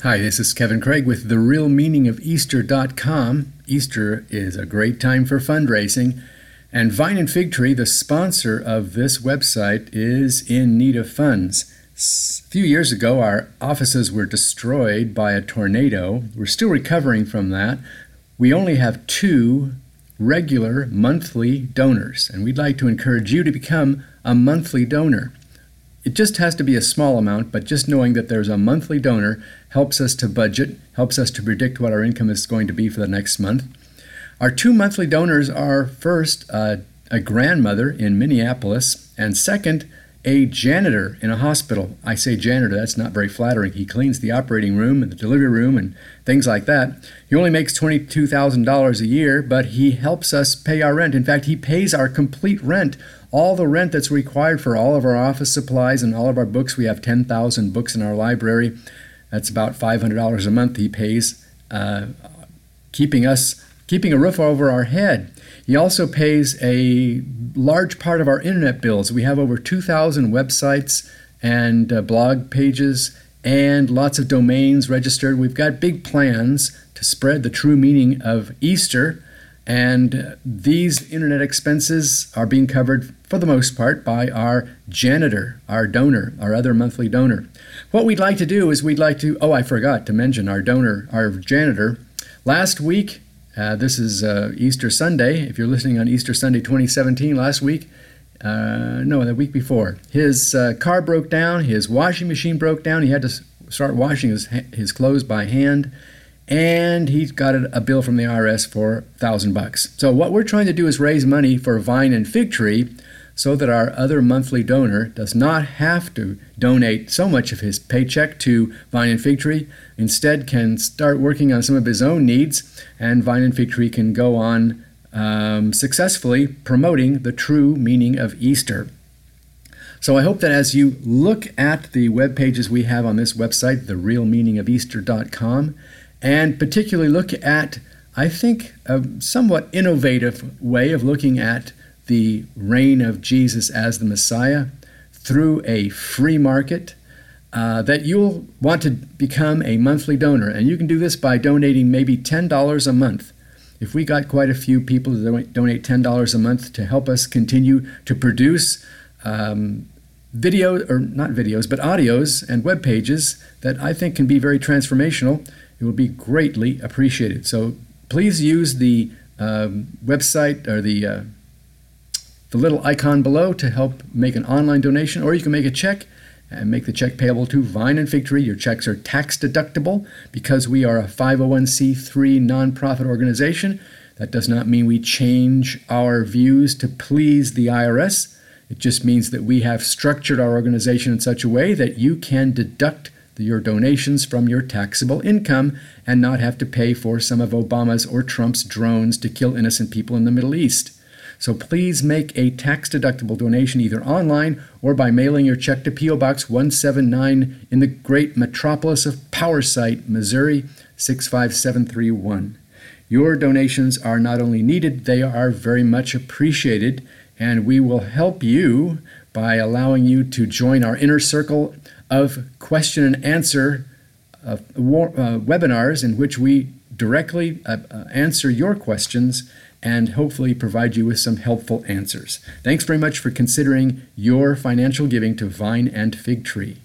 Hi, this is Kevin Craig with TheRealMeaningofEaster.com. Easter is a great time for fundraising, and Vine and Fig Tree, the sponsor of this website, is in need of funds. A few years ago, our offices were destroyed by a tornado. We're still recovering from that. We only have 2 regular monthly donors, and we'd like to encourage you to become a monthly donor. It just has to be a small amount, but just knowing that there's a monthly donor helps us to budget, helps us to predict what our income is going to be for the next month. Our 2 monthly donors are first a grandmother in Minneapolis, and second, a janitor in a hospital. I say janitor, that's not very flattering. He cleans the operating room and the delivery room and things like that. He only makes $22,000 a year, but he helps us pay our rent. In fact, he pays our complete rent, all the rent that's required for all of our office supplies and all of our books. We have 10,000 books in our library. That's about $500 a month he pays, keeping a roof over our head. He also pays a large part of our internet bills. We have over 2,000 websites and blog pages and lots of domains registered. We've got big plans to spread the true meaning of Easter, and these internet expenses are being covered for the most part by our janitor, our donor, our other monthly donor. What we'd like to do is I forgot to mention our donor, our janitor. Last week, this is Easter Sunday. If you're listening on Easter Sunday 2017, the week before, his car broke down, his washing machine broke down. He had to start washing his clothes by hand, and he got a bill from the IRS for $1,000. So what we're trying to do is raise money for Vine and Fig Tree so that our other monthly donor does not have to donate so much of his paycheck to Vine and Fig Tree, instead can start working on some of his own needs, and Vine and Fig Tree can go on successfully promoting the true meaning of Easter. So I hope that as you look at the web pages we have on this website, TheRealMeaningofEaster.com, and particularly look at, I think, a somewhat innovative way of looking at the reign of Jesus as the Messiah through a free market, that you'll want to become a monthly donor. And you can do this by donating maybe $10 a month. If we got quite a few people to donate $10 a month to help us continue to produce audios and web pages that I think can be very transformational, it will be greatly appreciated. So please use the website or the little icon below to help make an online donation, or you can make a check and make the check payable to Vine and Fig Tree. Your checks are tax deductible because we are a 501c3 nonprofit organization. That does not mean we change our views to please the IRS. It just means that we have structured our organization in such a way that you can deduct your donations from your taxable income and not have to pay for some of Obama's or Trump's drones to kill innocent people in the Middle East. So please make a tax-deductible donation either online or by mailing your check to P.O. Box 179 in the great metropolis of Powersite, Missouri, 65731. Your donations are not only needed, they are very much appreciated, and we will help you by allowing you to join our inner circle of question and answer webinars in which we directly answer your questions and hopefully provide you with some helpful answers. Thanks very much for considering your financial giving to Vine and Fig Tree.